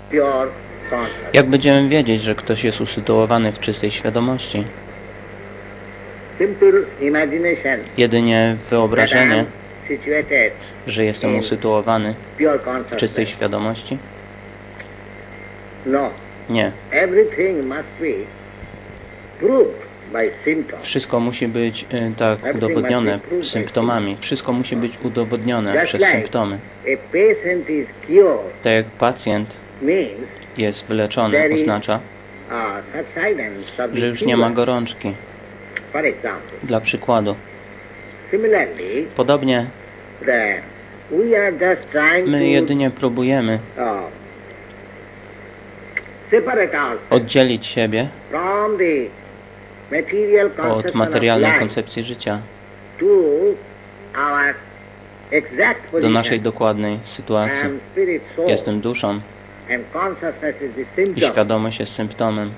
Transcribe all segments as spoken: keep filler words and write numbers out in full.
Jak będziemy wiedzieć, że ktoś jest usytuowany w czystej świadomości? Jedynie wyobrażenie, że jestem usytuowany w czystej świadomości? Nie. Wszystko musi być y, tak udowodnione symptomami. Wszystko musi być udowodnione przez symptomy. Tak jak pacjent jest wyleczony, oznacza, że już nie ma gorączki. Dla przykładu. Podobnie my jedynie próbujemy oddzielić siebie od materialnej koncepcji życia do naszej dokładnej sytuacji. Jestem duszą i świadomość jest symptomem.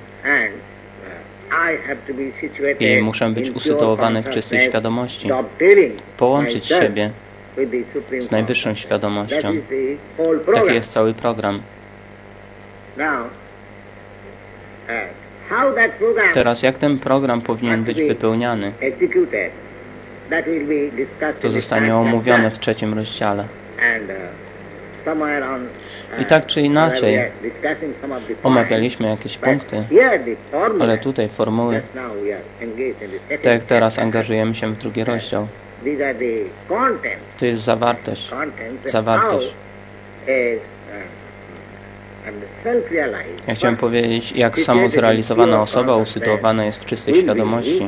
I muszę być usytuowany w czystej świadomości. Połączyć siebie z najwyższą świadomością. Taki jest cały program. Teraz jak ten program powinien być wypełniany? To zostanie omówione w trzecim rozdziale. I tak czy inaczej omawialiśmy jakieś punkty, ale tutaj formuły, tak jak teraz angażujemy się w drugi rozdział. To jest zawartość. Zawartość. Ja chciałem powiedzieć, jak samozrealizowana osoba usytuowana jest w czystej świadomości,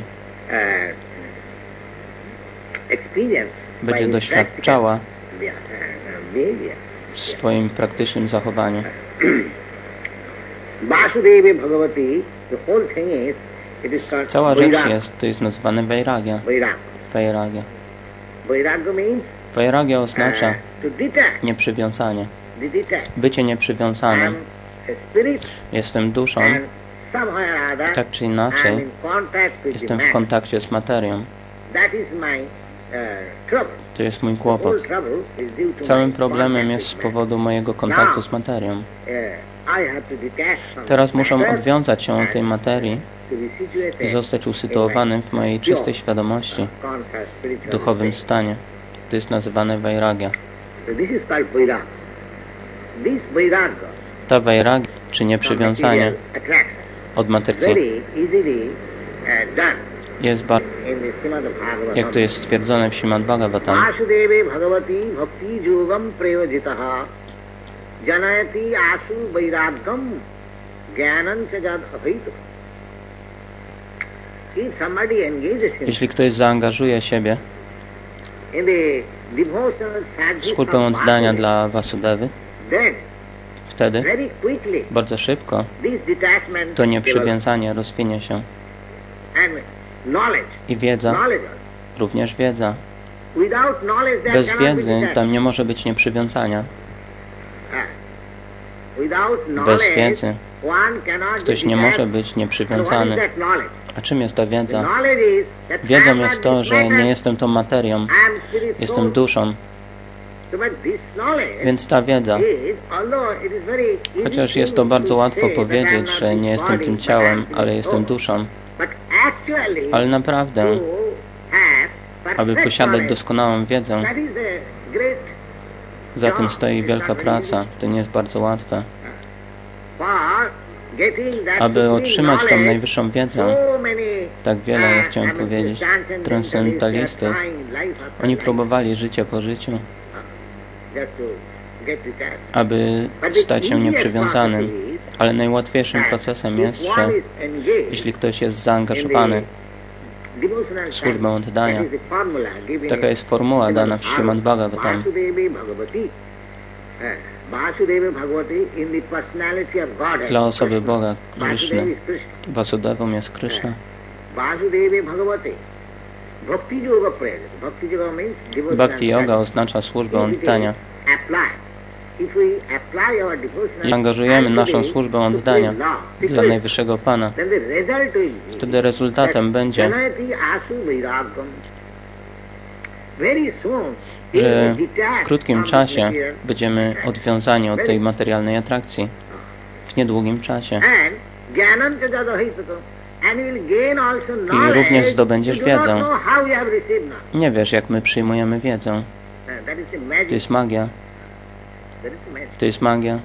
będzie doświadczała w swoim praktycznym zachowaniu. Cała rzecz jest, to jest nazwane Vairagya. Vairagya. Vairagya oznacza nieprzywiązanie. Bycie nieprzywiązanym. Jestem duszą i tak czy inaczej jestem w kontakcie z materią. To jest mój kłopot. Całym problemem jest z powodu mojego kontaktu z materią. Teraz muszę odwiązać się od tej materii i zostać usytuowanym w mojej czystej świadomości, w duchowym stanie. To jest nazywane Vairagya. Ta Vairagya, czy nieprzywiązanie od materii, jest bardzo, jak to jest stwierdzone w Śrimad Bhagavatam, jeśli ktoś zaangażuje siebie w służbę oddania dla Vasudevy, wtedy bardzo szybko to nieprzywiązanie rozwinie się. I wiedza, również wiedza. Bez wiedzy tam nie może być nieprzywiązania. Bez wiedzy ktoś nie może być nieprzywiązany. A czym jest ta wiedza? Wiedzą jest to, że nie jestem tą materią, jestem duszą. Więc ta wiedza, chociaż jest to bardzo łatwo powiedzieć, że nie jestem tym ciałem, ale jestem duszą, ale naprawdę, aby posiadać doskonałą wiedzę, za tym stoi wielka praca. To nie jest bardzo łatwe. Aby otrzymać tą najwyższą wiedzę, tak wiele, jak chciałem powiedzieć, transcendentalistów, oni próbowali życie po życiu, aby stać się nieprzywiązanym. Ale najłatwiejszym procesem jest, że jeśli ktoś jest zaangażowany w służbę oddania, taka jest formuła dana w Śrimad Bhagavatam. Dla osoby Boga, Krishny, Vasudevą jest Krishna. Bhakti yoga oznacza służbę oddania. Jeśli angażujemy naszą służbę oddania dla Najwyższego Pana, wtedy rezultatem będzie, że w krótkim czasie będziemy odwiązani od tej materialnej atrakcji. w niedługim czasie. I również zdobędziesz wiedzę. Nie wiesz, jak my przyjmujemy wiedzę. To jest magia. To jest magia.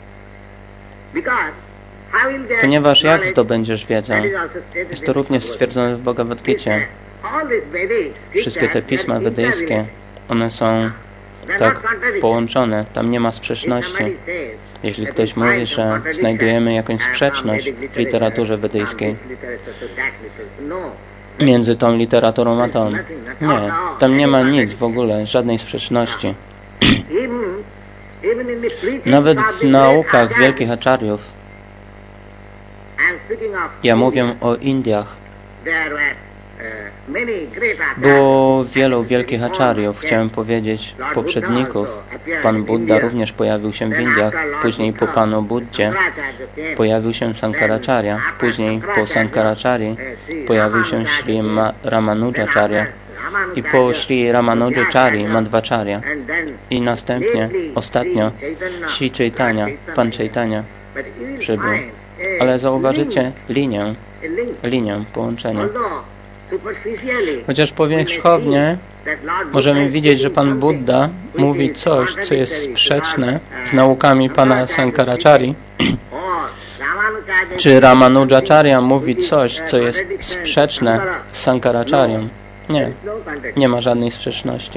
Ponieważ jak zdobędziesz wiedzę? Jest to również stwierdzone w Bhagavad Gita. Wszystkie te pisma wedyjskie, one są tak połączone. Tam nie ma sprzeczności. Jeśli ktoś mówi, że znajdujemy jakąś sprzeczność w literaturze wedyjskiej między tą literaturą a tą. Nie, tam nie ma nic w ogóle, żadnej sprzeczności. Nawet w naukach wielkich acharyów, ja mówię o Indiach, było wielu wielkich acharyów, chciałem powiedzieć poprzedników. Pan Buddha również pojawił się w Indiach, później po Panu Buddzie pojawił się Sankaracharya, później po Sankaracharyi pojawił się Sri Ramanujacharya i po Sri Ramanujacharyi Madhvacharya i następnie, ostatnio, Sri Chaitanya, Pan Chaitanya przybył. Ale zauważycie linię, linię, połączenie. Chociaż powierzchownie możemy widzieć, że Pan Buddha mówi coś, co jest sprzeczne z naukami Pana Sankaracharyi, czy Ramanujacharya mówi coś, co jest sprzeczne z Sankaracharyą. Nie, nie ma żadnej sprzeczności.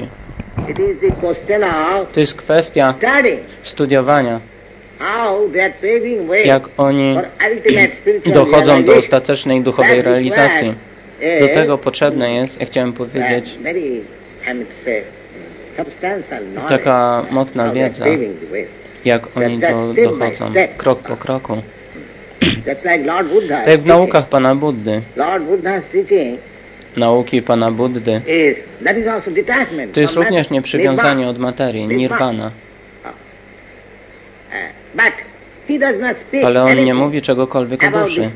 To jest kwestia studiowania, jak oni dochodzą do ostatecznej duchowej realizacji. Do tego potrzebne jest, ja chciałem powiedzieć, taka mocna wiedza, jak oni do, dochodzą, krok po kroku. Tak jak w naukach Pana Buddy, nauki Pana Buddy, to jest również nieprzywiązanie od materii, nirvana. Ale on nie mówi czegokolwiek o duszy.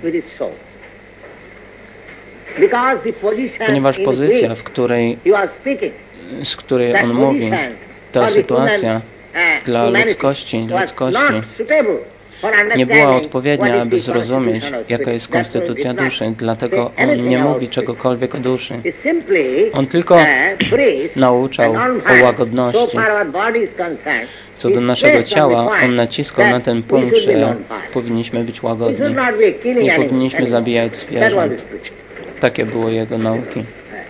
Ponieważ pozycja, w której, z której on mówi, ta sytuacja dla ludzkości, ludzkości nie była odpowiednia, aby zrozumieć, jaka jest konstytucja duszy. Dlatego on nie mówi czegokolwiek o duszy. On tylko nauczał o łagodności. Co do naszego ciała, on naciskał na ten punkt, że powinniśmy być łagodni. Nie powinniśmy zabijać zwierząt. Takie były jego nauki.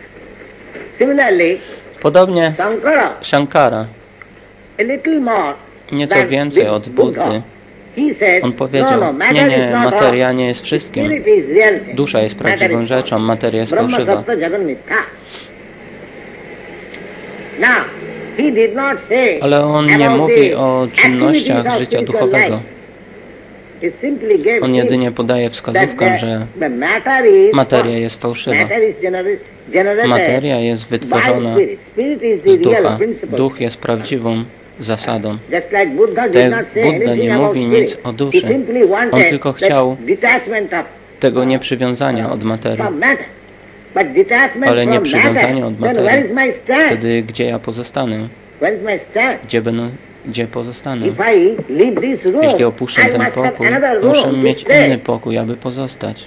Podobnie Shankara, nieco więcej od Buddy, on powiedział, nie, nie, materia nie jest wszystkim. Dusza jest prawdziwą rzeczą, materia jest fałszywa. Ale on nie mówi o czynnościach życia duchowego. On jedynie podaje wskazówkę, że materia jest fałszywa. Materia jest wytworzona z ducha. Duch jest prawdziwą zasadą. Tak Buddha nie mówi nic o duszy. On tylko chciał tego nieprzywiązania od materii. Ale nie przywiązania od materii. Wtedy gdzie ja pozostanę? Gdzie będę? Gdzie pozostanę? Jeśli opuszczę ten pokój, muszę mieć inny pokój, aby pozostać.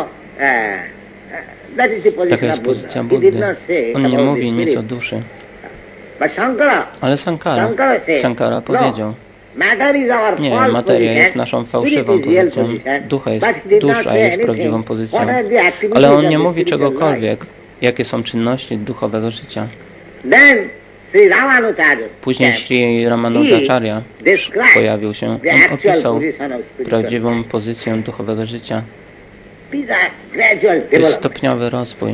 Taka jest pozycja Buddy. On nie mówi nic o duszy. Ale Sankara, Sankara powiedział, nie, materia jest naszą fałszywą pozycją, ducha jest, dusza jest prawdziwą pozycją. Ale on nie mówi czegokolwiek, jakie są czynności duchowego życia. Później Sri Ramanujacharya pojawił się. On opisał prawdziwą pozycję duchowego życia. To jest stopniowy rozwój.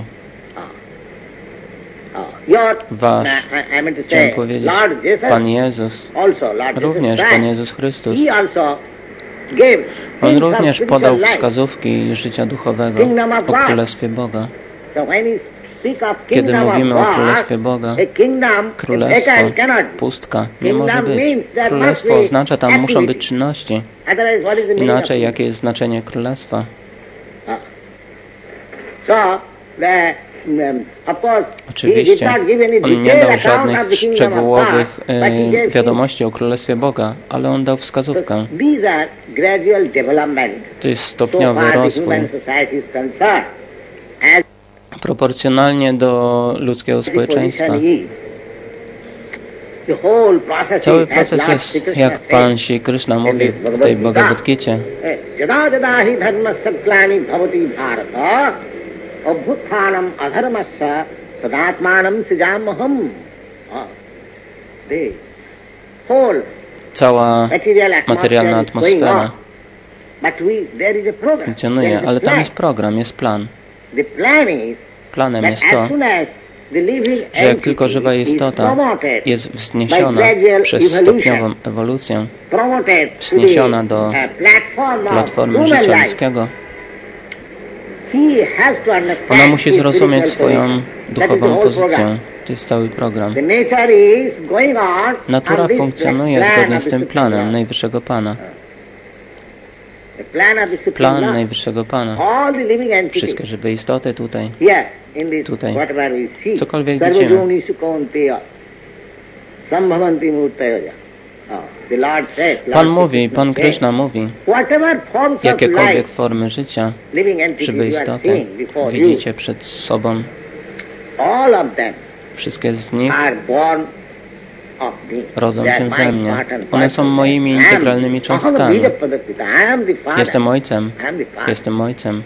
Wasz, chciałem powiedzieć, Pan Jezus, również Pan Jezus Chrystus, On również podał wskazówki życia duchowego o Królestwie Boga. Kiedy mówimy o Królestwie Boga, Królestwo, pustka, nie może być. Królestwo oznacza, tam muszą być czynności. Inaczej, jakie jest znaczenie Królestwa? Oczywiście, on nie dał żadnych szczegółowych e, wiadomości o Królestwie Boga, ale on dał wskazówkę. To jest stopniowy rozwój. Proporcjonalnie do ludzkiego społeczeństwa. Cały proces jest, jak Pan Śri Krishna mówi w tej Bhagavad Gicie. Cała materialna atmosfera funkcjonuje, ale tam jest program, jest plan. Planem jest to, że jak tylko żywa istota jest wzniesiona przez stopniową ewolucję, wzniesiona do platformy życia ludzkiego, ona musi zrozumieć swoją duchową pozycję. To jest cały program. Natura funkcjonuje zgodnie z tym planem Najwyższego Pana. Plan Najwyższego Pana. Wszystkie żywe istoty tutaj, tutaj, cokolwiek widzimy. Pan mówi, Pan Krishna mówi, jakiekolwiek formy życia, żywe istoty, widzicie przed sobą, wszystkie z nich rodzą się ze mnie. One są moimi integralnymi cząstkami. Jestem Ojcem. Jestem Ojcem.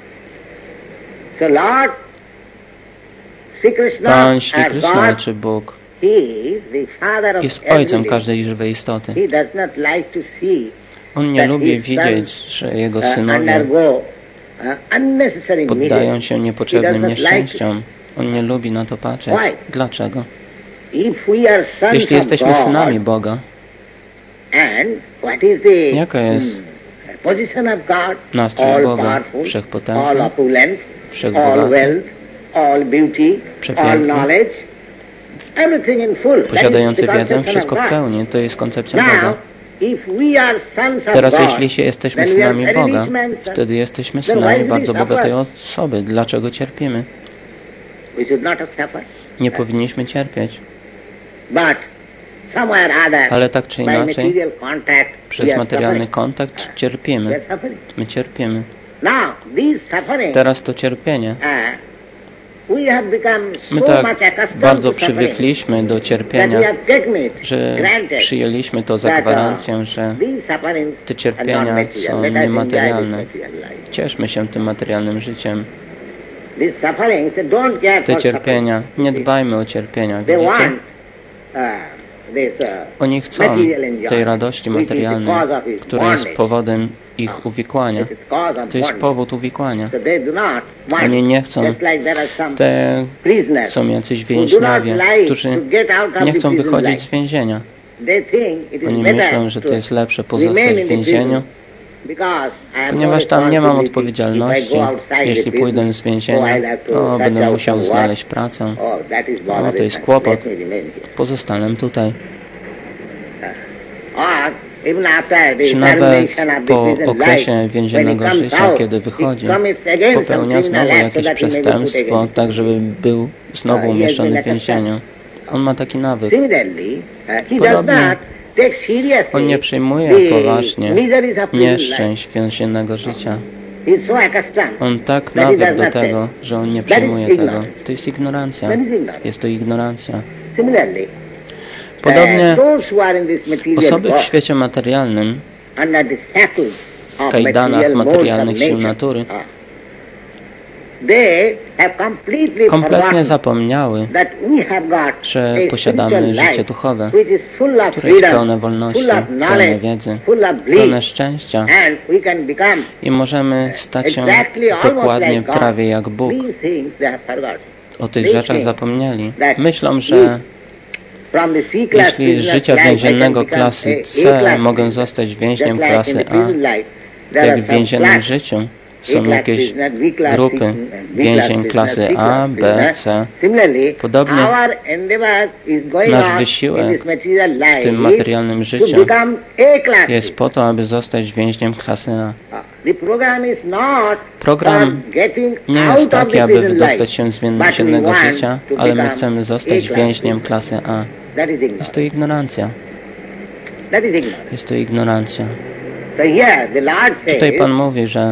Pan Śri Krishna, czy Bóg, jest Ojcem każdej żywej istoty. On nie lubi widzieć, że Jego synowie poddają się niepotrzebnym nieszczęściom. On nie lubi na to patrzeć. Dlaczego? Jeśli jesteśmy synami Boga, jaka jest nastrój Boga? Wszechpotężny, wszechbogaty, przepiękny, posiadający wiedzę, wszystko w pełni. To jest koncepcja Boga. Teraz jeśli jesteśmy synami Boga, wtedy jesteśmy synami bardzo bogatej osoby. Dlaczego cierpimy? Nie powinniśmy cierpieć. Ale tak czy inaczej, przez materialny kontakt cierpimy. My cierpimy. Teraz to cierpienie. My tak bardzo przywykliśmy do cierpienia, że przyjęliśmy to za gwarancję, że te cierpienia są niematerialne. Cieszmy się tym materialnym życiem. Te cierpienia, nie dbajmy o cierpienia, widzicie? Oni chcą tej radości materialnej, która jest powodem ich uwikłania. To jest powód uwikłania. Oni nie chcą, te są jacyś więźniowie, którzy nie chcą wychodzić z więzienia. Oni myślą, że to jest lepsze pozostać w więzieniu, ponieważ tam nie mam odpowiedzialności. Jeśli pójdę z więzienia, o, będę musiał znaleźć pracę. O, to jest kłopot. Pozostanę tutaj. Czy nawet po okresie więziennego życia, kiedy wychodzi, popełnia znowu jakieś przestępstwo, tak żeby był znowu umieszczony w więzieniu. On ma taki nawyk. Podobnie on nie przyjmuje poważnie nieszczęść więziennego życia. On tak nawykł do tego, że on nie przyjmuje tego. To jest ignorancja. Jest to ignorancja. Podobnie osoby w świecie materialnym, w kajdanach materialnych sił natury, kompletnie zapomniały, że posiadamy życie duchowe, które jest pełne wolności, pełne wiedzy, pełne szczęścia i możemy stać się dokładnie prawie jak Bóg. O tych rzeczach zapomnieli. Myślą, że jeśli z życia więziennego klasy C mogę zostać więźniem klasy A, tak w więziennym życiu są jakieś grupy więzień klasy A, B, C. Podobnie nasz wysiłek w tym materialnym życiu jest po to, aby zostać więźniem klasy A. Program nie jest taki, aby wydostać się z więziennego życia, ale my chcemy zostać więźniem klasy A. Jest to ignorancja. Jest to ignorancja. Tutaj Pan mówi, że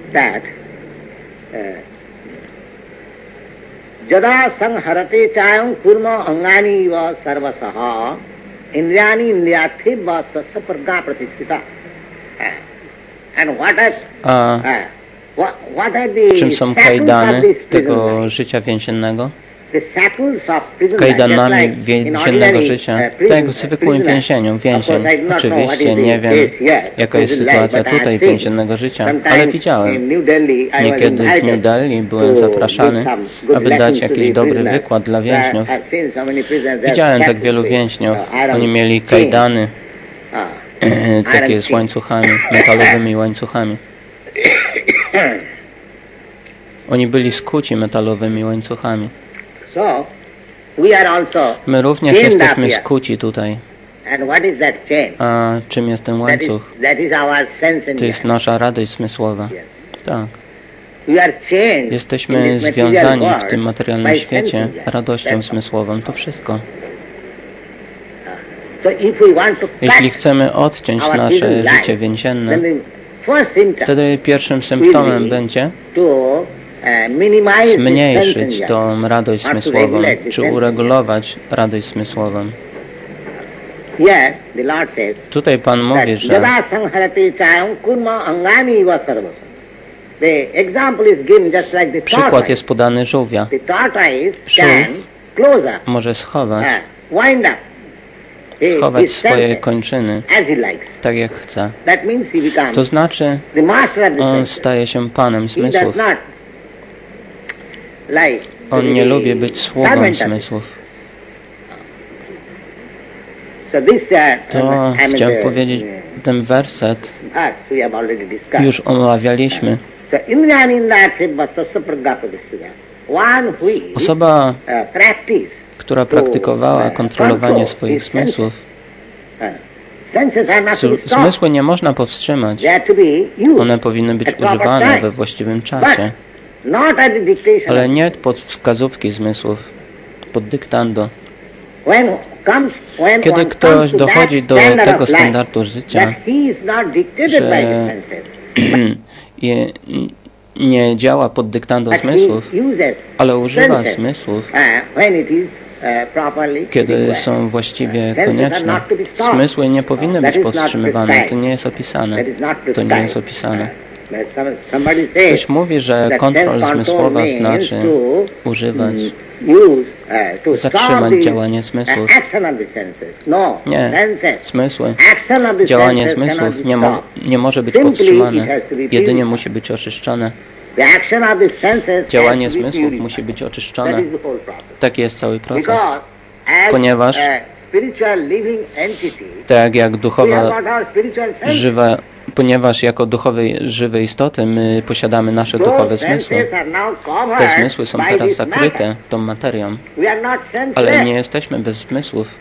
Jada sangharate chayam kurma angani iva sarvasaha indriyani indriyathe va sassa pragna pratisthita. And what are, A what, what are the czym są kajdany tego życia więziennego? Kajdanami więziennego życia, tak jak w zwykłym więzieniu, więzień. Oczywiście nie wiem, jaka jest sytuacja tutaj więziennego życia, ale widziałem. Niekiedy w New Delhi byłem zapraszany, aby dać jakiś dobry wykład dla więźniów. Widziałem tak wielu więźniów. Oni mieli kajdany, takie z łańcuchami, metalowymi łańcuchami. Oni byli skuci metalowymi łańcuchami. My również jesteśmy skuci tutaj. A czym jest ten łańcuch? To jest nasza radość zmysłowa. Tak. Jesteśmy związani w tym materialnym świecie radością zmysłową. To wszystko. Jeśli chcemy odciąć nasze życie więzienne, wtedy pierwszym symptomem będzie zmniejszyć tą radość zmysłową, czy uregulować radość zmysłową. Tutaj Pan mówi, że przykład jest podany żółwia. Żółw może schować, schować swoje kończyny, tak jak chce. To znaczy, on staje się panem zmysłów. On nie lubi być sługą zmysłów. To chciałem powiedzieć, ten werset już omawialiśmy. Osoba, która praktykowała kontrolowanie swoich zmysłów, zmysły nie można powstrzymać. One powinny być używane we właściwym czasie, ale nie pod wskazówki zmysłów, pod dyktando. Kiedy ktoś dochodzi do tego standardu życia, że nie działa pod dyktando zmysłów, ale używa zmysłów, kiedy są właściwie konieczne, zmysły nie powinny być powstrzymywane. To nie jest opisane. To nie jest opisane. Ktoś mówi, że kontrol zmysłowa znaczy używać, zatrzymać działanie zmysłów. Nie, zmysły, działanie zmysłów nie, mo nie może być powstrzymane, jedynie musi być oczyszczone. Działanie zmysłów musi być oczyszczone. Taki jest cały proces. Ponieważ tak jak duchowa żywa, ponieważ jako duchowe żywe istoty my posiadamy nasze duchowe zmysły. Te zmysły są teraz zakryte tą materią, ale nie jesteśmy bez zmysłów.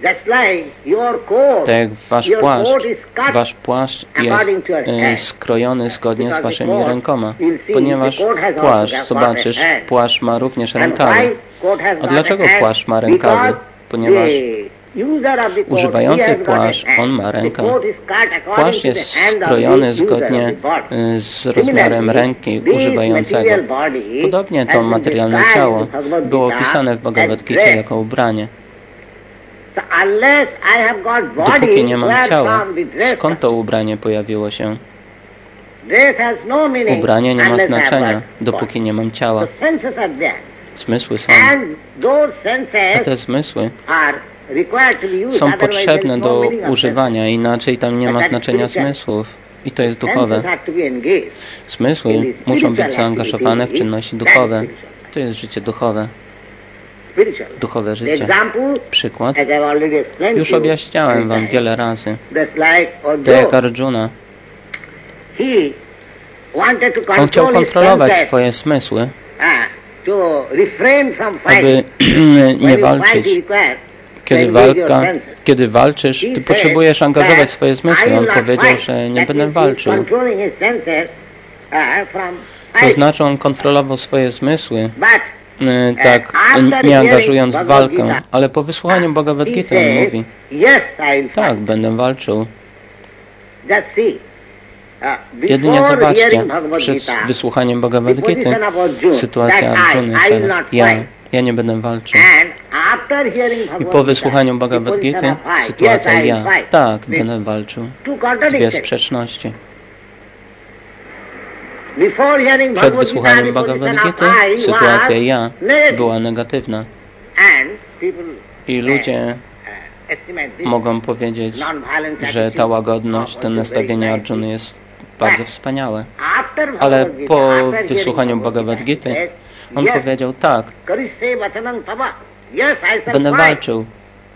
Tak jak wasz płaszcz, wasz płaszcz jest e, skrojony zgodnie z waszymi rękoma, ponieważ płaszcz, zobaczysz, płaszcz ma również rękawy. A dlaczego płaszcz ma rękawy? Ponieważ używający płaszcz, on ma rękę. Płaszcz jest skrojony zgodnie z rozmiarem ręki używającego. Podobnie to materialne ciało było opisane w Bhagavad Gita jako ubranie. Dopóki nie mam ciała, skąd to ubranie pojawiło się? Ubranie nie ma znaczenia, dopóki nie mam ciała. Zmysły są. A te zmysły są potrzebne do używania, inaczej tam nie ma znaczenia zmysłów. I to jest duchowe. Zmysły muszą być zaangażowane w czynności duchowe. To jest życie duchowe. Duchowe życie. Przykład. Już objaśniałem wam wiele razy. Tak jak Arjuna. On chciał kontrolować swoje zmysły, aby nie walczyć. Kiedy walka, kiedy walczysz, ty potrzebujesz angażować swoje zmysły. On powiedział, że nie będę walczył. To znaczy on kontrolował swoje zmysły, tak nie angażując w walkę, ale po wysłuchaniu Bhagavad Gity on mówi, tak, będę walczył. Jedynie zobaczcie, przed wysłuchaniem Bhagavad Gity sytuacja Arjuny, że ja, ja nie będę walczył. I po wysłuchaniu Bhagavad Gity sytuacja ja, tak, będę walczył. Dwie sprzeczności. Przed wysłuchaniem Bhagavad Gity sytuacja ja była negatywna. I ludzie mogą powiedzieć, że ta łagodność, to nastawienie Arjuny jest bardzo wspaniałe. Ale po wysłuchaniu Bhagavad Gity on powiedział tak, będę walczył.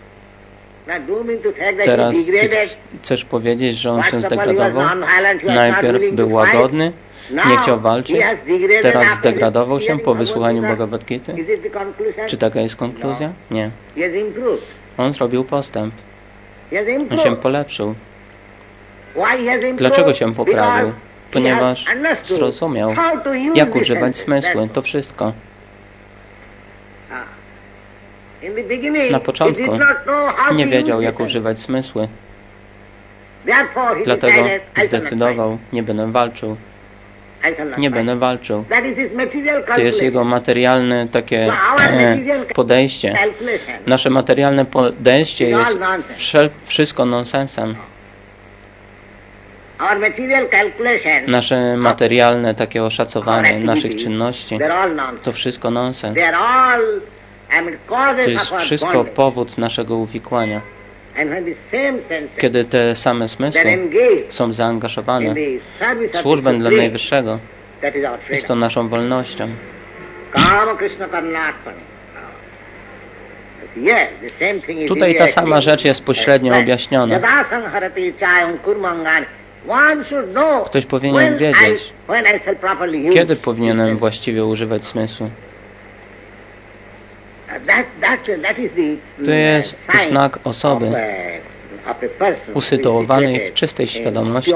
Teraz chcesz powiedzieć, że on się zdegradował? Najpierw był łagodny, nie chciał walczyć, teraz zdegradował się po wysłuchaniu Bhagavad Gity? Czy taka jest konkluzja? Nie. On zrobił postęp. On się polepszył. Dlaczego się poprawił? Ponieważ zrozumiał, jak używać zmysły. To wszystko. Na początku nie wiedział, jak używać zmysły. Dlatego zdecydował, nie będę walczył. Nie będę walczył. To jest jego materialne takie e, podejście. Nasze materialne podejście jest wszel- wszystko nonsensem. Nasze materialne takie oszacowanie naszych czynności to wszystko nonsens. To jest wszystko powód naszego uwikłania. Kiedy te same zmysły są zaangażowane w służbę dla Najwyższego, jest to naszą wolnością. Tutaj ta sama rzecz jest pośrednio objaśniona. Ktoś powinien wiedzieć, kiedy powinienem właściwie używać zmysłu. To jest znak osoby usytuowanej w czystej świadomości.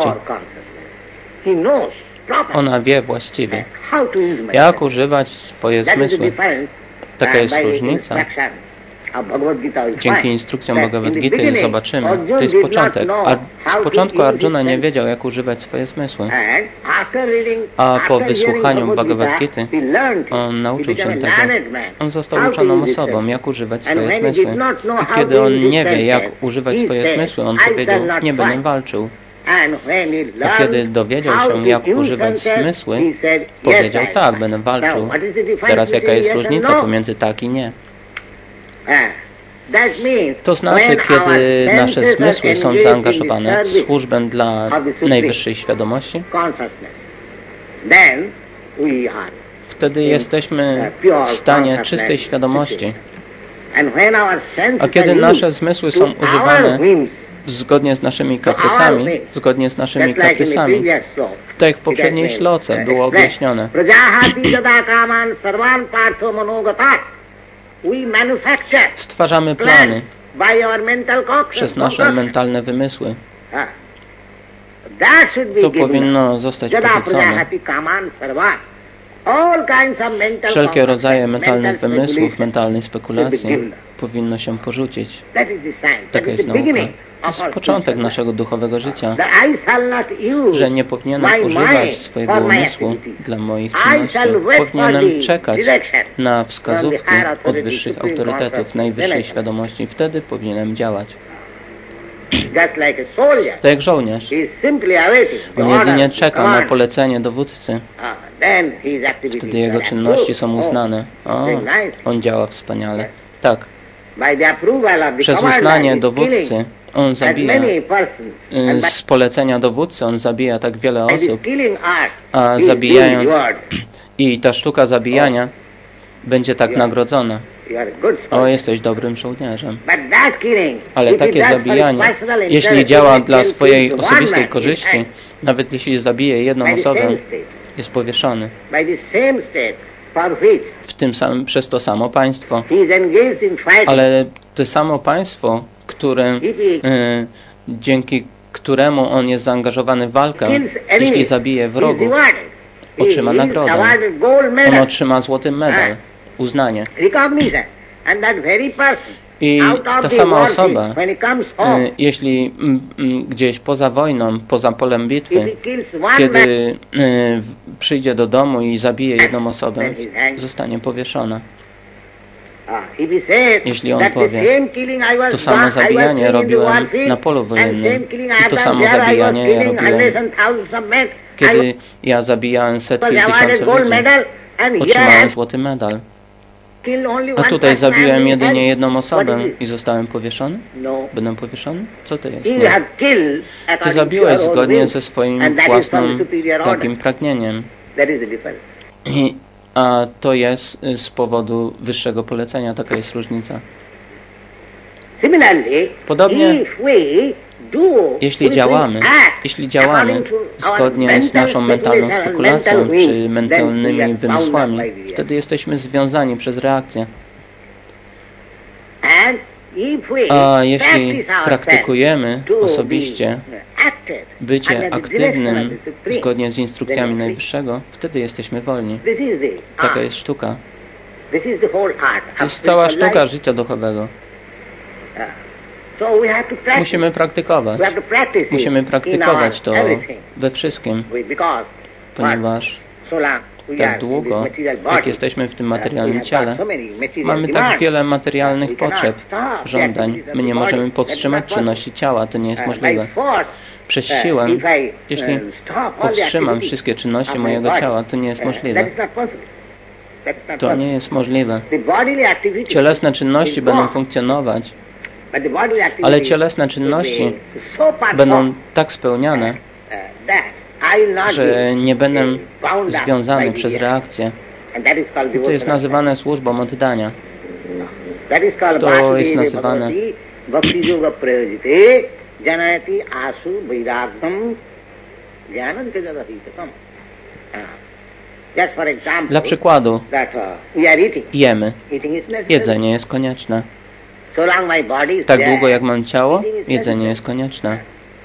Ona wie właściwie, jak używać swoje zmysły. Taka jest różnica. Dzięki instrukcjom Bhagavad Gity zobaczymy. To jest początek. A z początku Arjuna nie wiedział, jak używać swoje zmysły. A po wysłuchaniu Bhagavad Gity on nauczył się tego. On został uczoną osobą, jak używać swoje zmysły. I kiedy on nie wie, jak używać swoje zmysły, on powiedział, nie będę walczył. A kiedy dowiedział się, jak używać zmysły, powiedział, tak, będę walczył. Teraz jaka jest różnica pomiędzy tak i nie? To znaczy, kiedy nasze zmysły są zaangażowane w służbę dla najwyższej świadomości, wtedy jesteśmy w stanie czystej świadomości. A kiedy nasze zmysły są używane zgodnie z naszymi kaprysami, zgodnie z naszymi kaprysami, tak jak w poprzedniej śloce było objaśnione, stwarzamy plany przez nasze mentalne wymysły. To powinno zostać porzucone. Wszelkie rodzaje mentalnych wymysłów, mentalnej spekulacji powinno się porzucić. Taka jest nauka. To jest początek naszego duchowego życia, że nie powinienem używać swojego umysłu dla moich czynności. Powinienem czekać na wskazówki od wyższych autorytetów, najwyższej świadomości. Wtedy powinienem działać. Tak jak żołnierz. On jedynie czeka na polecenie dowódcy. Wtedy jego czynności są uznane. O, on działa wspaniale. Tak. Przez uznanie dowódcy on zabija, z polecenia dowódcy on zabija tak wiele osób, a zabijając, i ta sztuka zabijania będzie tak nagrodzona. O, jesteś dobrym żołnierzem. Ale takie zabijanie, jeśli działa dla swojej osobistej korzyści, nawet jeśli zabije jedną osobę, jest powieszony. W tym samym, przez to samo państwo. Ale to samo państwo, które, y, dzięki któremu on jest zaangażowany w walkę, jeśli zabije wrogów, otrzyma nagrodę. On otrzyma złoty medal, uznanie. I ta sama osoba, jeśli gdzieś poza wojną, poza polem bitwy, kiedy przyjdzie do domu i zabije jedną osobę, zostanie powieszona. Jeśli on powie, to samo zabijanie robiłem na polu wojennym i to samo zabijanie ja robiłem, kiedy ja zabijałem setki tysięcy ludzi, otrzymałem złoty medal. A tutaj zabiłem jedynie jedną osobę i zostałem powieszony? Będę powieszony? Co to jest? Nie. Ty zabiłeś zgodnie ze swoim własnym takim pragnieniem. I, a to jest z powodu wyższego polecenia. Taka jest różnica. Podobnie, jeśli działamy, jeśli działamy zgodnie z naszą mentalną spekulacją czy mentalnymi wymysłami, wtedy jesteśmy związani przez reakcję. A jeśli praktykujemy osobiście bycie aktywnym zgodnie z instrukcjami Najwyższego, wtedy jesteśmy wolni. Taka jest sztuka. To jest cała sztuka życia duchowego. Musimy praktykować. Musimy praktykować to we wszystkim, ponieważ tak długo, jak jesteśmy w tym materialnym ciele, mamy tak wiele materialnych potrzeb, żądań. My nie możemy powstrzymać czynności ciała, to nie jest możliwe. Przez siłę, jeśli powstrzymam wszystkie czynności mojego ciała, to nie jest możliwe. To nie jest możliwe. Cielesne czynności będą funkcjonować, ale cielesne czynności będą tak spełniane, że nie będę związany przez reakcję. To jest nazywane służbą oddania. To jest nazywane dla przykładu, jemy. Jedzenie jest konieczne. Tak długo jak mam ciało, jedzenie jest konieczne.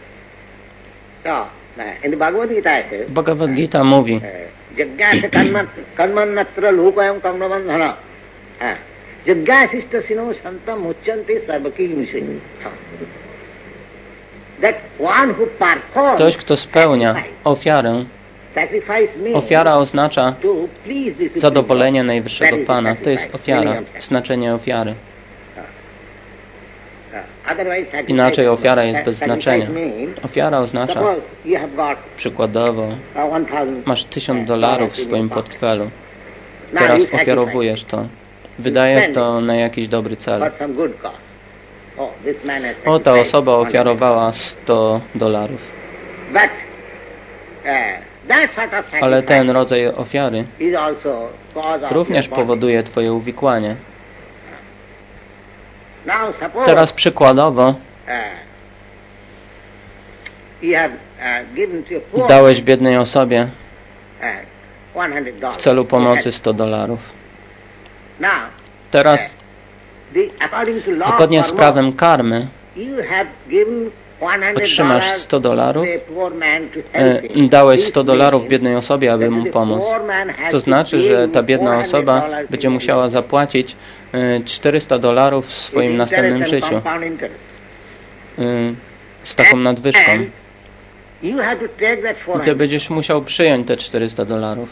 Bhagavad Gita mówi, ktoś, kto spełnia ofiarę, ofiara oznacza zadowolenie Najwyższego Pana. To jest ofiara, znaczenie ofiary. Inaczej ofiara jest bez znaczenia. Ofiara oznacza, przykładowo, masz tysiąc dolarów w swoim portfelu. Teraz ofiarowujesz to. Wydajesz to na jakiś dobry cel. O, ta osoba ofiarowała sto dolarów. Ale ten rodzaj ofiary również powoduje Twoje uwikłanie. Teraz przykładowo dałeś biednej osobie w celu pomocy sto dolarów. Teraz zgodnie z prawem karmy otrzymasz sto dolarów, e, dałeś sto dolarów biednej osobie, aby mu pomóc. To znaczy, że ta biedna osoba będzie musiała zapłacić e, czterysta dolarów w swoim następnym życiu e, z taką nadwyżką. I ty będziesz musiał przyjąć te czterysta dolarów.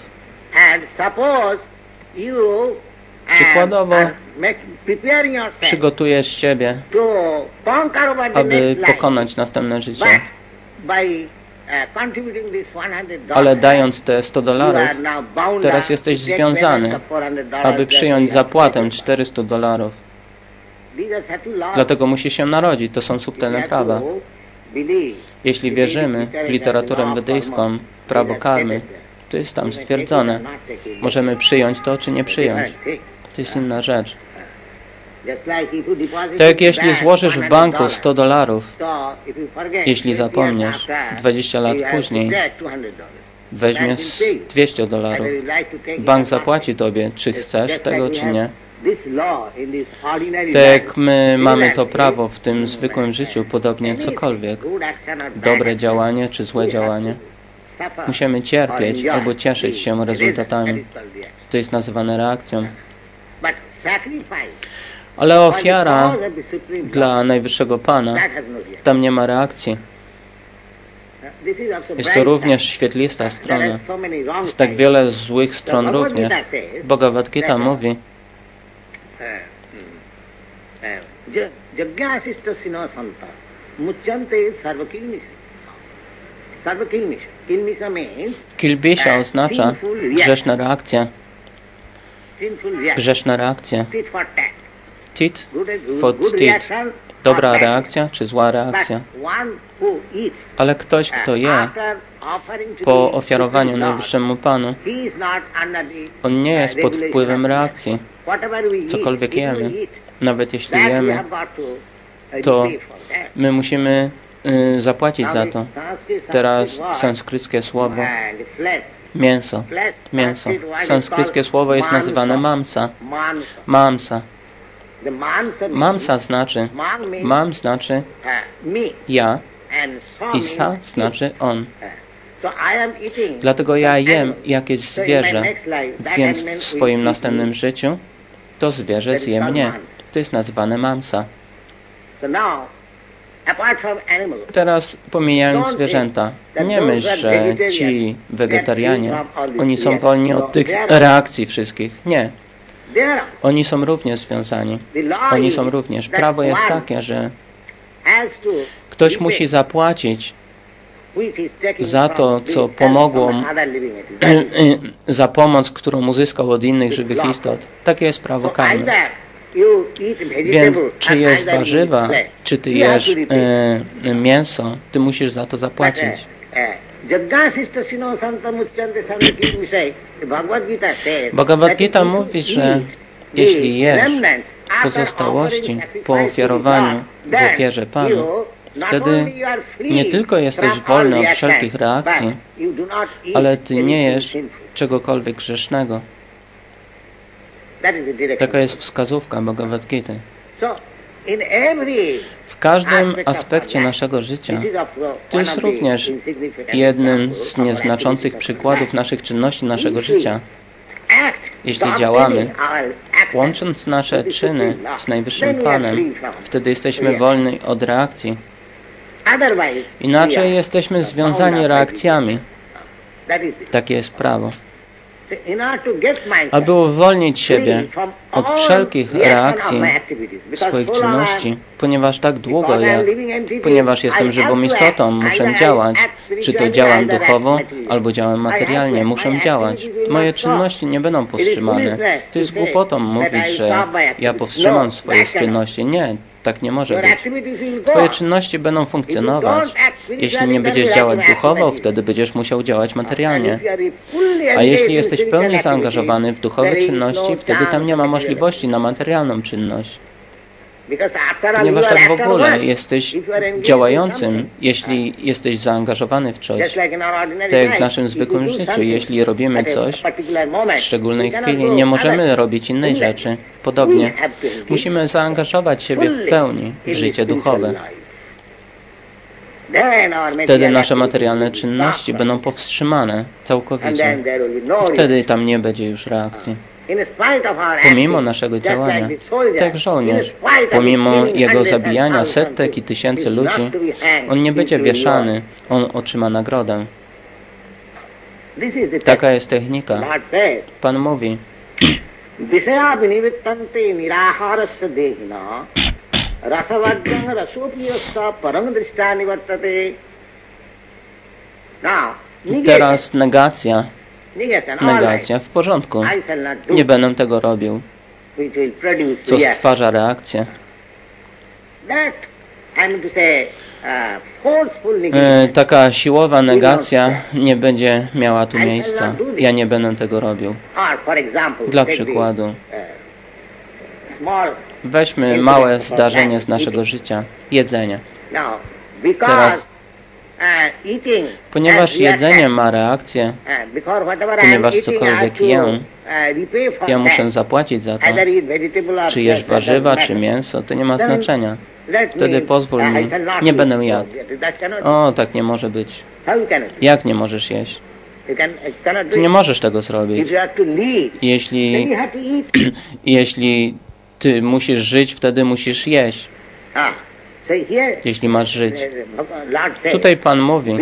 Przykładowo przygotujesz siebie, aby pokonać następne życie. Ale dając te sto dolarów, teraz jesteś związany, aby przyjąć zapłatę czterysta dolarów. Dlatego musi się narodzić. To są subtelne prawa. Jeśli wierzymy w literaturę wedyjską, prawo karmy, to jest tam stwierdzone. Możemy przyjąć to, czy nie przyjąć. To jest inna rzecz. Tak jak jeśli złożysz w banku sto dolarów, jeśli zapomniesz, dwadzieścia lat później weźmiesz dwieście dolarów. Bank zapłaci tobie, czy chcesz tego, czy nie. Tak jak my mamy to prawo w tym zwykłym życiu, podobnie cokolwiek. Dobre działanie, czy złe działanie. Musimy cierpieć albo cieszyć się rezultatami. To jest nazywane reakcją. Ale ofiara dla Najwyższego Pana, tam nie ma reakcji. Jest to również świetlista strona. Jest tak wiele złych stron również. Bhagavad Gita mówi, kilbisha oznacza grzeszna reakcja. Grzeszna reakcja. Tit for tit. Dobra reakcja czy zła reakcja. Ale ktoś, kto je po ofiarowaniu Najwyższemu Panu, on nie jest pod wpływem reakcji. Cokolwiek jemy, nawet jeśli jemy, to my musimy y, zapłacić za to. Teraz sanskryckie słowo mięso. Mięso. Sanskryckie słowo jest nazywane mamsa. Mamsa. Mamsa znaczy, mam znaczy ja i sa znaczy on. Dlatego ja jem jakieś zwierzę, więc w swoim następnym życiu to zwierzę zje mnie. To jest nazywane mamsa. Teraz pomijając zwierzęta, nie myśl, że ci wegetarianie, oni są wolni od tych reakcji wszystkich. Nie. Oni są również związani. Oni są również. Prawo jest takie, że ktoś musi zapłacić za to, co pomogło, za pomoc, którą uzyskał od innych żywych istot. Takie jest prawo karmy. Więc czy jesz warzywa, czy ty jesz e, mięso, ty musisz za to zapłacić. Bhagavad Gita mówi, że jeśli jesz pozostałości po ofiarowaniu w ofierze Panu, wtedy nie tylko jesteś wolny od wszelkich reakcji, ale ty nie jesz czegokolwiek grzesznego. Taka jest wskazówka Bhagavad Gita. W każdym aspekcie naszego życia to jest również jednym z nieznaczących przykładów naszych czynności, naszego życia. Jeśli działamy, łącząc nasze czyny z Najwyższym Panem, wtedy jesteśmy wolni od reakcji. Inaczej jesteśmy związani reakcjami. Takie jest prawo. Aby uwolnić siebie od wszelkich reakcji swoich czynności, ponieważ tak długo jak, ponieważ jestem żywą istotą, muszę działać. Czy to działam duchowo, albo działam materialnie, muszę działać. Moje czynności nie będą powstrzymane. To jest głupotą mówić, że ja powstrzymam swoje czynności. Nie. Tak nie może być. Twoje czynności będą funkcjonować. Jeśli nie będziesz działać duchowo, wtedy będziesz musiał działać materialnie. A jeśli jesteś w pełni zaangażowany w duchowe czynności, wtedy tam nie ma możliwości na materialną czynność. Ponieważ tak w ogóle jesteś działającym, jeśli jesteś zaangażowany w coś. Tak jak w naszym zwykłym życiu. Jeśli robimy coś w szczególnej chwili, nie możemy robić innej rzeczy. Podobnie. Musimy zaangażować siebie w pełni w życie duchowe. Wtedy nasze materialne czynności będą powstrzymane całkowicie. Wtedy tam nie będzie już reakcji. Pomimo naszego działania, tak jak żołnierz, pomimo jego zabijania setek i tysięcy ludzi, on nie będzie wieszany, on otrzyma nagrodę. Taka jest technika. Pan mówi, i teraz negacja. Negacja. W porządku. Nie będę tego robił. Co stwarza reakcję. E, taka siłowa negacja nie będzie miała tu miejsca. Ja nie będę tego robił. Dla przykładu. Weźmy małe zdarzenie z naszego życia. Jedzenie. Teraz ponieważ jedzenie ma reakcję, ponieważ cokolwiek jem, ja muszę zapłacić za to. Czy jesz warzywa, czy mięso, to nie ma znaczenia. Wtedy pozwól mi, nie będę jadł. O, tak nie może być. Jak nie możesz jeść? Ty nie możesz tego zrobić. Jeśli, jeśli ty musisz żyć, wtedy musisz jeść. Jeśli masz żyć. Tutaj Pan mówi,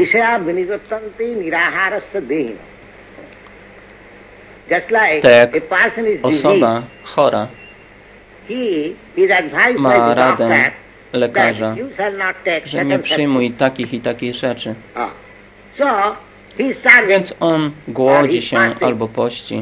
tak jak osoba chora ma radę lekarza, że nie przyjmuj takich i takich rzeczy. Więc on głodzi się albo pości.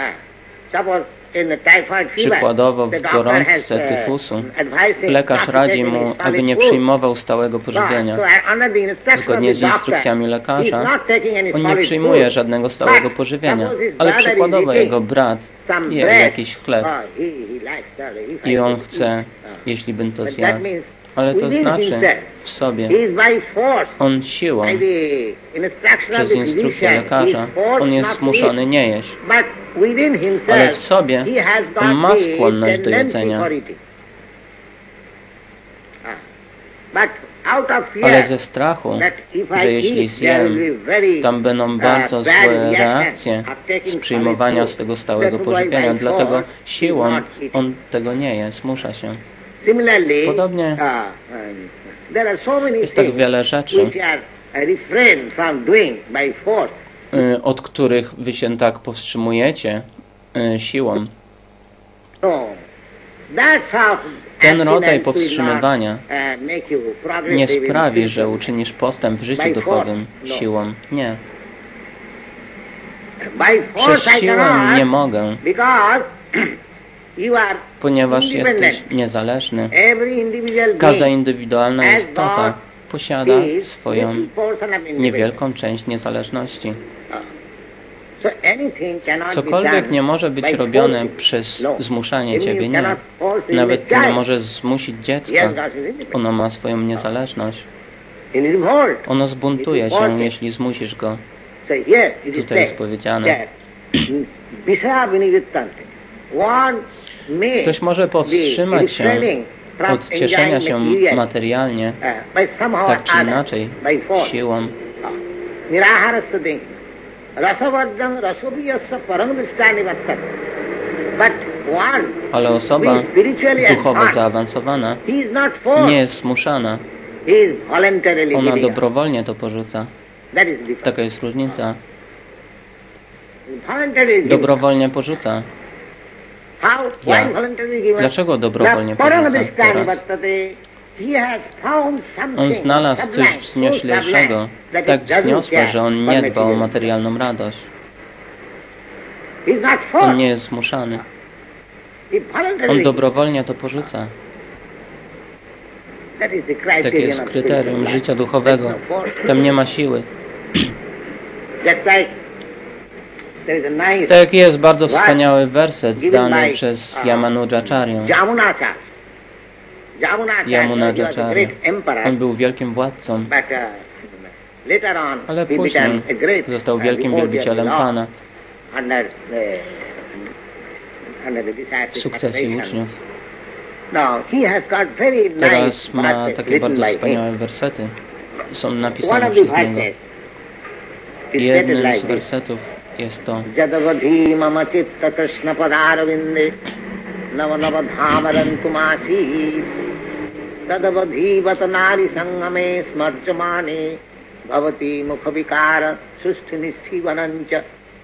Przykładowo w gorączce tyfusu lekarz radzi mu, aby nie przyjmował stałego pożywienia. Zgodnie z instrukcjami lekarza on nie przyjmuje żadnego stałego pożywienia, ale przykładowo jego brat je jakiś chleb i on chce, jeśli bym to zjadł. Ale to znaczy w sobie, on siłą, przez instrukcję lekarza, on jest zmuszony nie jeść. Ale w sobie on ma skłonność do jedzenia. Ale ze strachu, że jeśli zjem, tam będą bardzo złe reakcje z przyjmowania z tego stałego pożywienia. Dlatego siłą on tego nie je, zmusza się. Podobnie jest tak wiele rzeczy, od których wy się tak powstrzymujecie siłą. Ten rodzaj powstrzymywania nie sprawi, że uczynisz postęp w życiu duchowym siłą. Nie. Przez siłę nie mogę, ponieważ jesteś niezależny. Każda indywidualna istota posiada swoją niewielką część niezależności. Cokolwiek nie może być robione przez zmuszanie Ciebie, nie. Nawet Ty nie możesz zmusić dziecka. Ono ma swoją niezależność. Ono zbuntuje się, jeśli zmusisz go. Tutaj jest powiedziane. Ktoś może powstrzymać się od cieszenia się materialnie, tak czy inaczej, siłą. Ale osoba duchowo zaawansowana nie jest zmuszana. Ona dobrowolnie to porzuca. Taka jest różnica. Dobrowolnie porzuca. Jak? Dlaczego dobrowolnie porzuca teraz? On znalazł coś wznioślejszego, tak wzniosłe, że on nie dba o materialną radość. On nie jest zmuszany. On dobrowolnie to porzuca. Takie jest kryterium życia duchowego. Tam nie ma siły. Tak jest bardzo wspaniały werset dany przez Yamunacharyę. Yamunacharya. On był wielkim władcą, ale później został wielkim wielbicielem Pana w sukcesji uczniów. Teraz ma takie bardzo wspaniałe wersety. Są napisane przez niego. I jednym z wersetów jest to: Jadavadhi mama citta krishna padarvinde nava nava dhamarantumasi tadavadhi vatanari sangame smarjamane bhavati mukhavikara sushti nisthivanancha.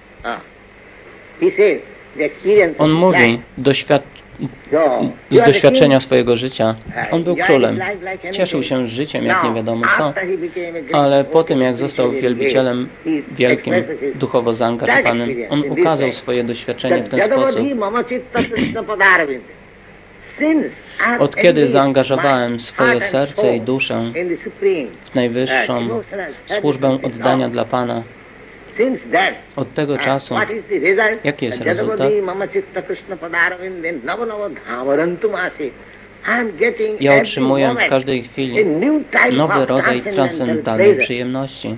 On mówi doświad z doświadczenia swojego życia. On był królem. Cieszył się życiem, jak nie wiadomo co. Ale po tym, jak został wielbicielem wielkim, duchowo zaangażowanym, on ukazał swoje doświadczenie w ten sposób. Od kiedy zaangażowałem swoje serce i duszę w najwyższą służbę oddania dla Pana, od tego czasu, jaki jest rezultat? Ja otrzymuję w każdej chwili nowy rodzaj transcendentalnej przyjemności.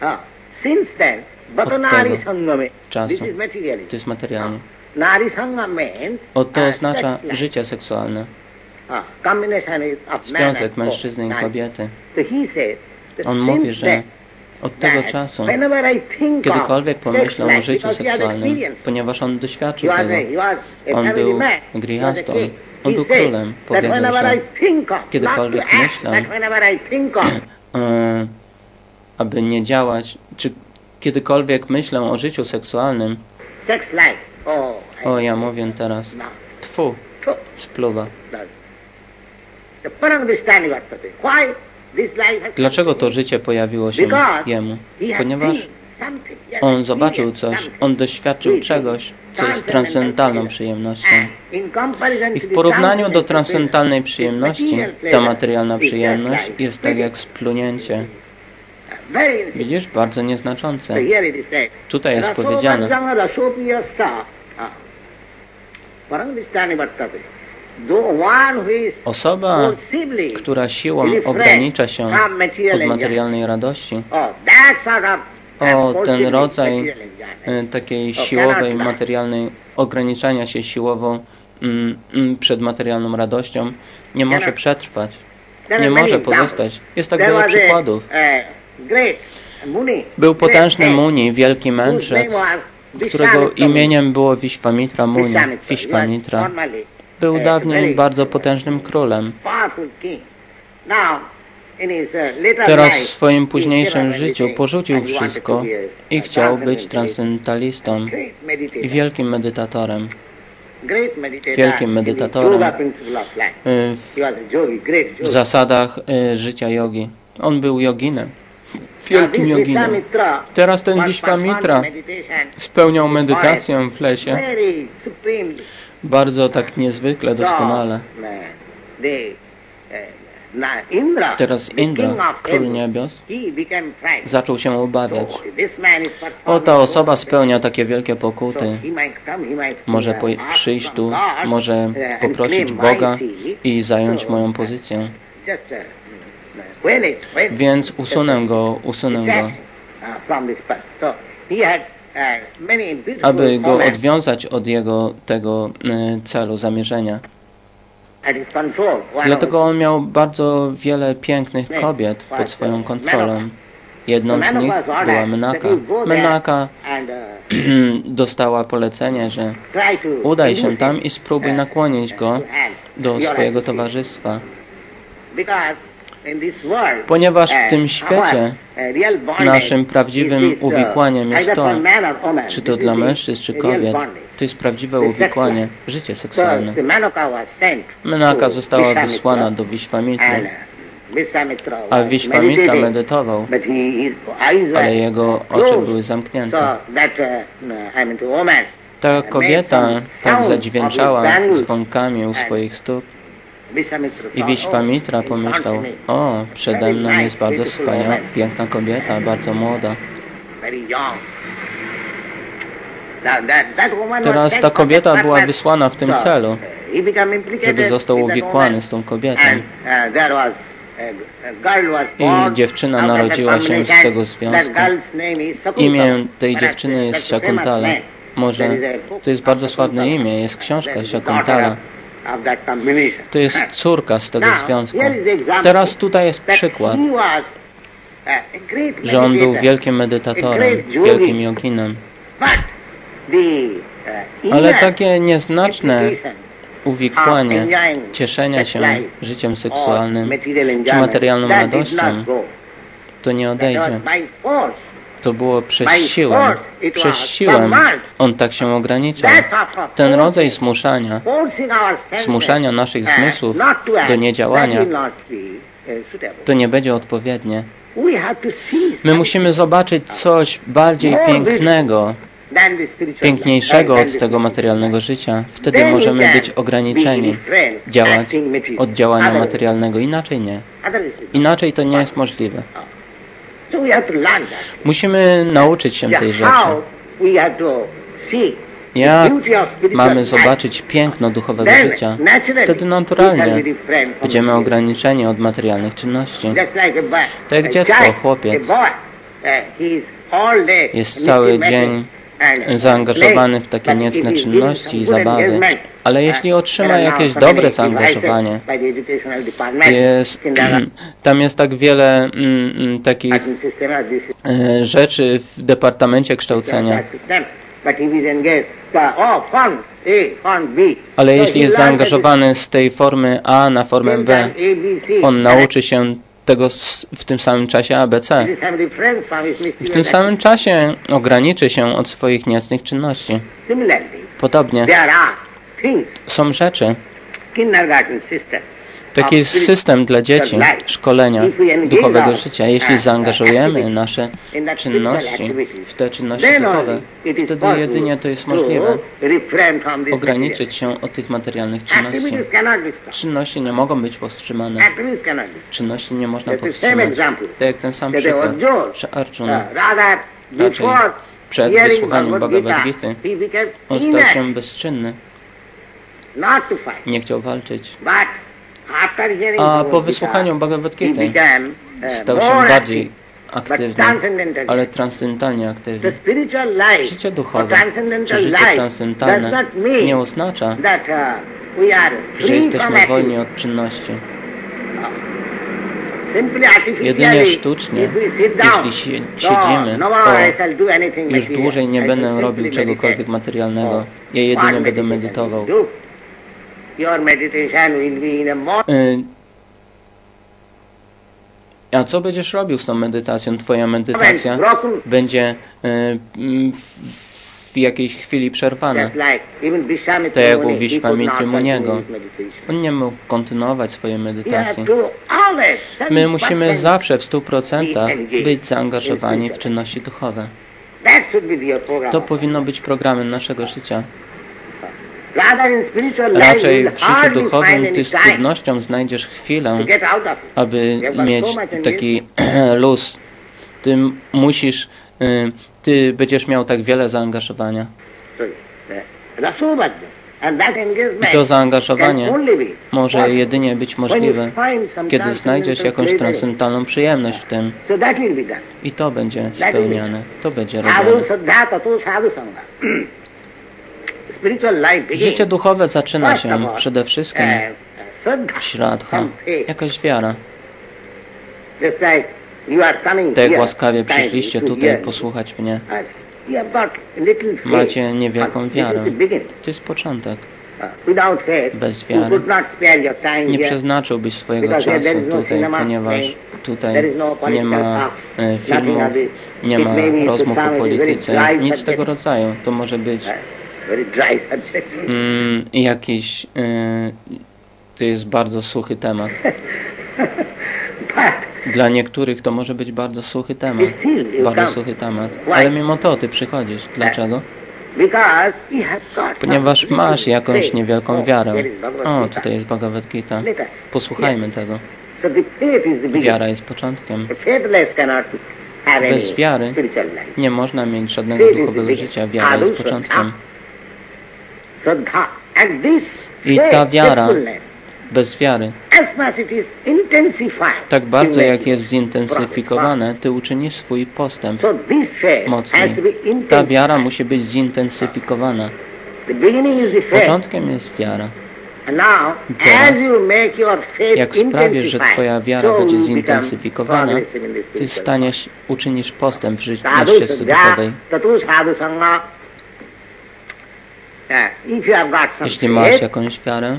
Od tego czasu. To jest materialnie. Od to oznacza życie seksualne. związek mężczyzny i kobiety. On mówi, że od tego czasu, kiedykolwiek pomyślał o życiu seksualnym, ponieważ on doświadczył tego, on był grihastą, on był królem, powiedział, że kiedykolwiek myślał, e, aby nie działać, czy kiedykolwiek myślę o życiu seksualnym, o, ja mówię teraz, tfu, spluwa. Dlaczego to życie pojawiło się jemu? Ponieważ on zobaczył coś, on doświadczył czegoś, co jest transcendentalną przyjemnością. I w porównaniu do transcendentalnej przyjemności, ta materialna przyjemność jest tak jak splunięcie. Widzisz? Bardzo nieznaczące. Tutaj jest powiedziane. Osoba, która siłą ogranicza się od materialnej radości, o ten rodzaj takiej siłowej, materialnej, ograniczania się siłowo mm, mm, przed materialną radością, nie może przetrwać, nie może pozostać. Jest tak wiele przykładów. Był potężny Muni, wielki mędrzec, którego imieniem było Vishvamitra Muni. Vishvamitra był dawniej bardzo potężnym królem. Teraz w swoim późniejszym życiu porzucił wszystko i chciał być transcendentalistą i wielkim medytatorem. Wielkim medytatorem w zasadach życia jogi. On był joginem. Wielkim joginem. Teraz ten Vishvamitra spełniał medytację w lesie bardzo tak niezwykle doskonale. Teraz Indra, król niebios, zaczął się obawiać. O, ta osoba spełnia takie wielkie pokuty. Może przyjść tu, może poprosić Boga i zająć moją pozycję. Więc usunę go, usunę go. Aby go odwiązać od jego tego celu, zamierzenia. Dlatego on miał bardzo wiele pięknych kobiet pod swoją kontrolą. Jedną z nich była Menaka. Menaka dostała polecenie, że udaj się tam i spróbuj nakłonić go do swojego towarzystwa. Ponieważ w tym świecie naszym prawdziwym uwikłaniem jest to, czy to dla mężczyzn, czy kobiet, to jest prawdziwe uwikłanie, życie seksualne. Menaka została wysłana do Vishvamitry, a Vishvamitra medytował, ale jego oczy były zamknięte. Ta kobieta tak zadźwięczała dzwonkami u swoich stóp, i Vishvamitra pomyślał, o, przede mną jest bardzo wspaniała, piękna kobieta, bardzo młoda. Teraz ta kobieta była wysłana w tym celu, żeby został uwikłany z tą kobietą. I dziewczyna narodziła się z tego związku. Imię tej dziewczyny jest Shakuntala. Może to jest bardzo sławne imię, jest książka Shakuntala. To jest córka z tego związku. Teraz tutaj jest przykład, że on był wielkim medytatorem, wielkim joginem. Ale takie nieznaczne uwikłanie cieszenia się życiem seksualnym czy materialną radością, to nie odejdzie. To było przez siłę. Przez siłę on tak się ograniczał. Ten rodzaj zmuszania, zmuszania naszych zmysłów do niedziałania, to nie będzie odpowiednie. My musimy zobaczyć coś bardziej pięknego, piękniejszego od tego materialnego życia. Wtedy możemy być ograniczeni, działać od działania materialnego. Inaczej nie. Inaczej to nie jest możliwe. Musimy nauczyć się tej rzeczy. Jak mamy zobaczyć piękno duchowego życia? Wtedy naturalnie będziemy ograniczeni od materialnych czynności. Tak jak dziecko, chłopiec jest cały dzień zaangażowany w takie niecne czynności i zabawy, ale jeśli otrzyma jakieś dobre zaangażowanie, jest, tam jest tak wiele mm, takich e, rzeczy w Departamencie Kształcenia. Ale jeśli jest zaangażowany z tej formy A na formę B, on nauczy się tego w tym samym czasie A B C. W tym samym czasie ograniczy się od swoich niecnych czynności. Podobnie są rzeczy, taki system dla dzieci, szkolenia duchowego życia. Jeśli zaangażujemy nasze czynności w te czynności duchowe, wtedy jedynie to jest możliwe ograniczyć się od tych materialnych czynności. Czynności nie mogą być powstrzymane. Czynności nie można powstrzymać. Tak jak ten sam przykład przy Arjuna. Raczej przed wysłuchaniem Bhagavad Gity on stał się bezczynny. Nie chciał walczyć. A po wysłuchaniu Bhagavad Gity stał się bardziej aktywny, ale transcendentalnie aktywny. Życie duchowe czy życie transcendentalne nie oznacza, że jesteśmy wolni od czynności. Jedynie sztucznie, jeśli siedzimy, o, już dłużej nie będę robił czegokolwiek materialnego. Ja jedynie będę medytował. A co będziesz robił z tą medytacją? Twoja medytacja będzie w jakiejś chwili przerwana. Tak jak u Vishwamitra Muniego. On nie mógł kontynuować swojej medytacji. My musimy zawsze w stu procentach być zaangażowani w czynności duchowe. To powinno być programem naszego życia. Raczej w życiu duchowym ty z trudnością znajdziesz chwilę, aby mieć taki luz. Ty musisz, ty będziesz miał tak wiele zaangażowania. I to zaangażowanie może jedynie być możliwe, kiedy znajdziesz jakąś transcendentalną przyjemność w tym. I to będzie spełniane, to będzie robione. Życie duchowe zaczyna się przede wszystkim śradha, jakaś wiara. Tak jak łaskawie przyszliście tutaj posłuchać mnie. Macie niewielką wiarę. To jest początek. Bez wiary nie przeznaczyłbyś swojego czasu tutaj, ponieważ tutaj nie ma e, filmów, nie ma rozmów o polityce, nic z tego rodzaju. To może być mm, jakiś, e, to jest bardzo suchy temat. Dla niektórych to może być bardzo suchy temat, bardzo suchy temat, ale mimo to ty przychodzisz. Dlaczego? Ponieważ masz jakąś niewielką wiarę. O, tutaj jest Bhagavad Gita. Posłuchajmy tego. Wiara jest początkiem. Bez wiary nie można mieć żadnego duchowego życia. Wiara jest początkiem. I ta wiara, bez wiary, tak bardzo jak jest zintensyfikowane, ty uczynisz swój postęp mocniej. Ta wiara musi być zintensyfikowana. Początkiem jest wiara. Teraz, jak sprawisz, że twoja wiara będzie zintensyfikowana, ty staniesz, uczynisz postęp w życiu na ścieżce duchowej. Jeśli masz jakąś wiarę,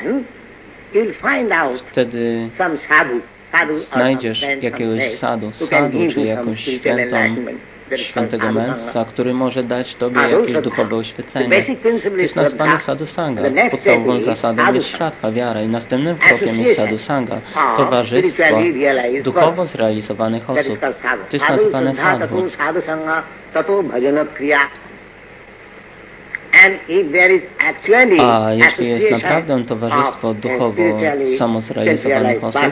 wtedy znajdziesz jakiegoś sadu, sadu czy jakąś świętą, świętego mędrca, który może dać tobie jakieś duchowe oświecenie. To jest nazwane sadhusanga. Podstawową zasadą jest śradha, wiara i następnym krokiem jest sadhusanga, towarzystwo duchowo zrealizowanych osób. To jest nazywane sadhu. A jeśli jest naprawdę towarzystwo duchowo samozrealizowanych osób,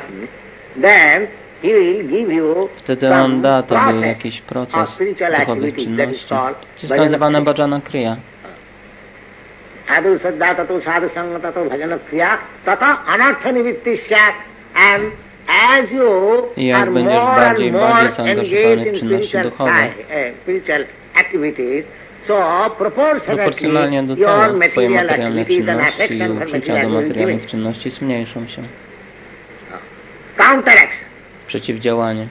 wtedy on da tobie jakiś proces duchowych czynności. To jest nazywane bhajana kriya. I jak będziesz bardziej i bardziej zaangażowany w czynności duchowe, Proporcjonalnie do tego Twoje materialne czynności i uczucia do materialnych czynności zmniejszą się. Przeciwdziałanie.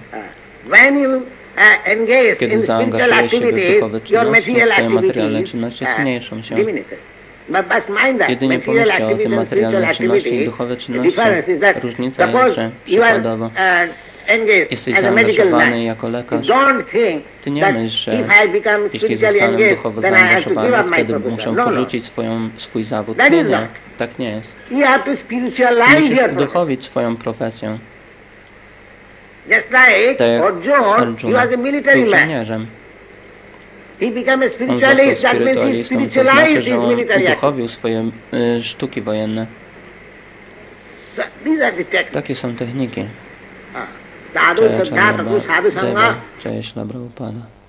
Kiedy zaangażujesz się w duchowe czynności, Twoje materialne czynności zmniejszą się. Jedynie pomyślcie o tym, materialne czynności i duchowe czynności. Różnica jest, że przykładowo jesteś zaangażowany jako lekarz. Ty nie myśl, że jeśli zostanę duchowo zaangażowany, wtedy muszę porzucić swoją, swój zawód. Nie, nie. Tak nie jest. Musisz uduchowić swoją profesję. Tak jak Arjuna był żołnierzem. On został spirytualistą, to znaczy, że on uduchowił swoje y, sztuki wojenne. Takie są techniki. Jaya Chandra Deva, Jaya Shri Prabhupada.